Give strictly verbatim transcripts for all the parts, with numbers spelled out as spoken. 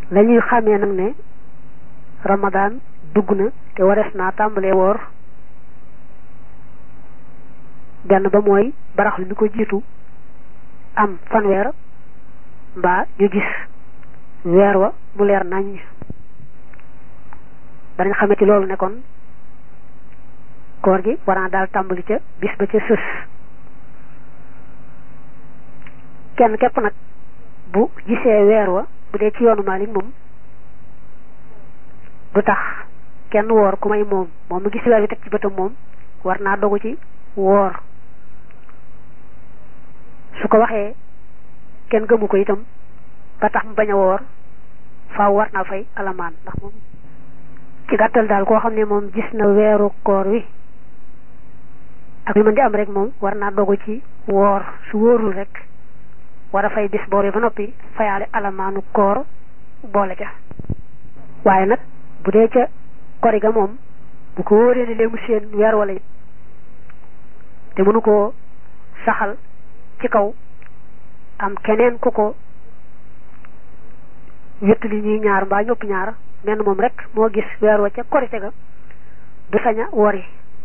la ñuy xàmmee nag ne Ramadan dugg na te warees naa tàmbalee woor benn ba mooy baraxlu mi ko jiitu am fanweer mbaa ñu gis weer wa mu leer nañ danañ xamee ci loolu ne kon koor gi war naa daal tàmbali ca bis ba ca sës kenn képp nag bu gisee weer wa bu dee ci yoonu Maalik moom du tax kenn woor ku may moom moom mu gis weer wi teg ci bëtam moom war naa dogu ci woor su ko waxee kenn gëmu ko itam ba tax mu bañ a woor faaw war naa fay alamaan ndax moom ci gàttal daal koo xam ne moom gis na weeru koor wi ak li mën di am rek moom war naa dogu ci woor su wóorul rek war a fay bis boor yi ba noppi fayaale alamaanu koor boole ca waaye nag bu dee ca kori ga moom bu ko wóoree ne léegi mu seen weer wala te mënu koo saxal ci kaw am keneen ku ko wéttali ñuy ñaar mbaa ñëpp ñaar menn moom rek moo gis weer wa ca korite ga du sañ a wori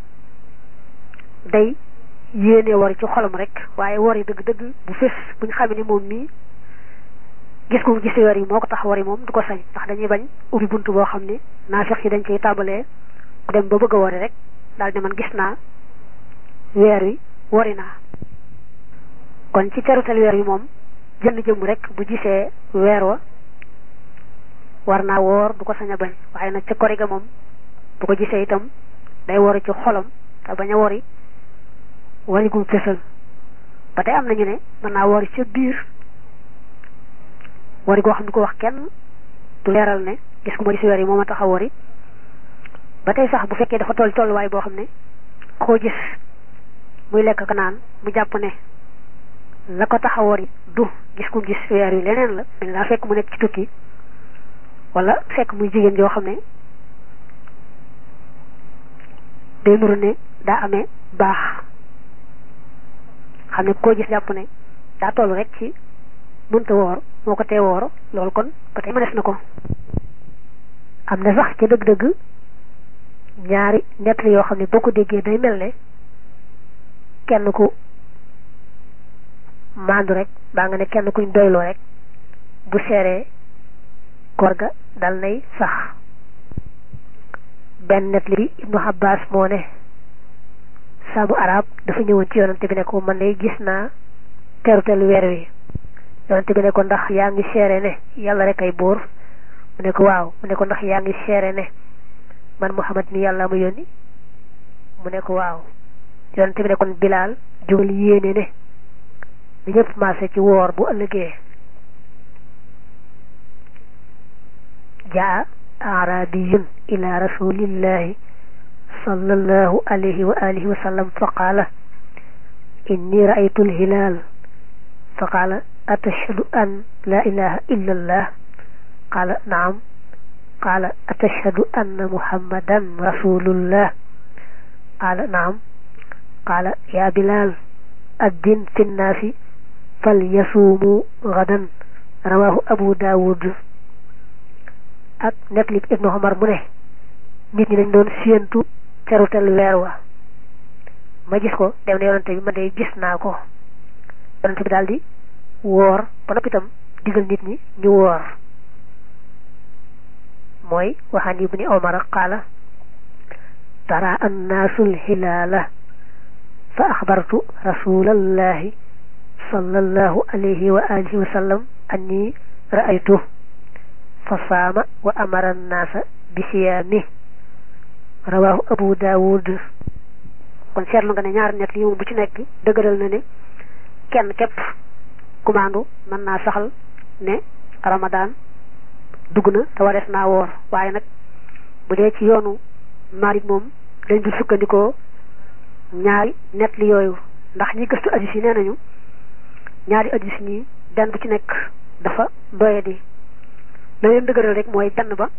day yéene wori ci xolam rek waaye wori dëgg-dëgg bu fés bu ñu xamee ne moom mii gis ko gis weer yi moo ko tax wari moom du ko sañ ndax dañuy bañ ubbi bunt boo xam ne naafiq yi dañ koy tàmbalee ku dem ba bëgg a wari rek daal ne man gis naa weer wi wari naa kon ci terutal weer wi moom jënd jëmm rek bu gisee weer wa war naa woor du ko sañ a bañ waaye nag ca kori ga moom bu ko gisee itam day wori ci xolam te bañ a wori wari gum fësal ba tey am nañu ne mën naa wori ca biir wari goo xam ne ko wax kenn du leeral ne gis ku ma gis weer yi moo ma tax a wori ba tey sax bu fekkee dafa toll tolluwaay boo xam ne koo gis muy lekk ka naan mu jàpp ne la ko tax a wori du gis ku gis weer yi leneen la mel daa fekk mu nekk ci tukki wala fekk muy jigéen joo xam ne day nuru ne daa amee baax xam ne koo gis jàpp ne daa toll rek ci mënta woor moo ko tee woor loolu kon ba tey mënees na ko am na sax ca dëgg-dëgg ñaari nett yoo xam ne boo ko déggee day mel ne kenn ku maandu rek baa nga ne kenn kuñ doyloo rek bu seeree koor ga dal nay sax benn nett li bi Ibnu Abbas moo ne saabu arab dafa ñëwoon ci yonante bi ne ko man lay gis naa terutel weer wi yonante bi ne ko ndax yaa ngi seere ne yàlla rek ay buur mu ne ko waaw mu ne ko ndax yaa ngi seere ne man Muhammad ni yàlla ma yónni mu ne ko waaw yonante bi ne kon Bilaal jógal yéene ne li ñëpp maase ci woor bu ëllëgee jaa arabiyun ila rasulillahi sallallahu alayhi wa alihi wa sallam fa qaala inni ra'aytu al-hilaal fa qaala atashhadu an la ilaha illa allah qaala naam qaala atashhadu anna muhammadan rasulullah qaala naam qaala ya Bilaal addin fi nnaasi falyasuumu gadan rawahu Abu Daawud ak nekk li Ibnu Umar mu ne nit ñi dañ doon séentu terutel weer wa ma gis ko dem ne yonante bi ma day gis naa ko yonante bi daal di woor ba noppi itam digal nit ñi ñu woor mooy waxaan Ibni Umar qaala tara annaasu lhilaala fa axbartu rasulallahi sallallahu alayhi wa alihi wa sallam anni ra'aytu fa saama wa amara annaasa bi siyaami rawahu Abu Daawud kon seetlu nga ne ñaari nett yi moom bu ci nekk dëgëral na ne kenn képp kumaandu mën naa saxal ne Ramadan dugg na te warees naa woor waaye nag bu dee ci yoonu Maalik moom dañ dul sukkandikoo ñaari nett li yooyu ndax ñi gëstu hadiis yi nee nañu ñaari hadiis ñi benn bu ci nekk dafa doye di la leen dëgëral rek mooy benn ba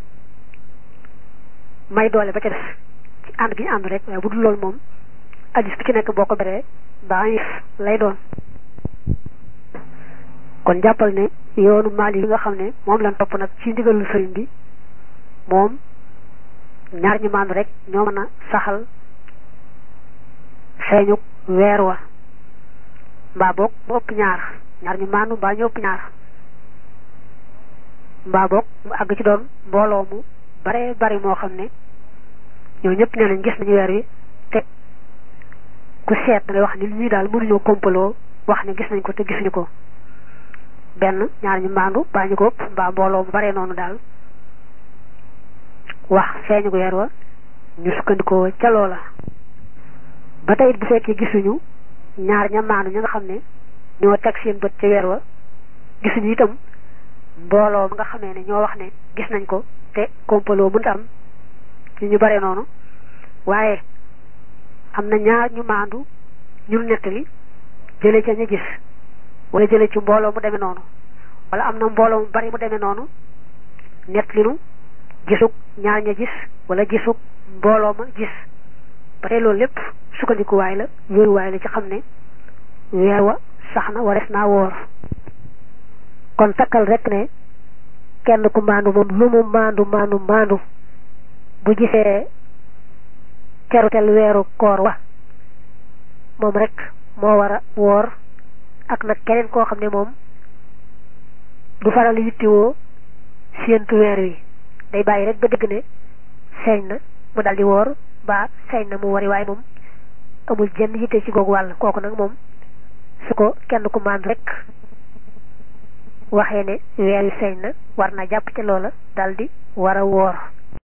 may doole ba ca des ci ànd gi ñu ànd rek waaye bu dul loolu moom hadiis bu ci nekk boo ko beree daif lay doon kon jàppal ne yoonu Maalik yi nga xam ne moom lañ topp nag ci ndigalu sëriñ bi moom ñaar ñu maandu rek ñoo mën a saxal feeñu weer wa mbaa boog mu ëpp ñaar ñaar ñu maandu mbaa ñu ëpp ñaar mbaa boog mu àgg ci doon mbooloo mu bare bari moo xam ne ñoo ñëpp nee nañ gis nañu weer wi te ku seet da ngay wax ni ñii daal mënuñoo kompaloo wax ne gis nañ ko te gisuñu ko benn ñaar ñu maandu mbaa ñu ko ëpp mbaa mbooloo mu bare noonu daal wax feeñu ko weer wa ñu sukkandikoo ca loola. ba tey bu fekkee gisuñu ñaar ña maandu ña nga xam ne ñoo teg seen bët ca weer wa gisuñu itam mbooloo nga xamee ne ñoo wax ne gis nañ ko te kompaloo mënta am ci ñu bare noonu waaye am na ñaar ñu maandu ñun nettali jële ca ñu gis wala jële ci mbooloo mu demee noonu wala am na mbooloo mu bari mu demee noonu nettali nu gisug ñaar ña gis wala gisug mbooloo ma gis ba tey loolu lépp sukkandikuwaay la wéeruwaay la ci xam ne weer wa sax na warees naa woor. kon takkal rek ne kenn ku maandu moom lu mu maandu maandu maandu bu gisee kerutel weeru koor wa moom rek moo war a woor ak nag keneen koo xam ne moom du faral yittewoo séentu weer wi day bàyyi rek ba dégg ne feeñ na mu daldi woor ba feeñ na mu wari waaye moom amul jenn yitte ci googu wàll kooku nag moom su ko kenn ku maandu rek waxee ne weer wi feeñ na war na jàpp ca loola daldi war a woor.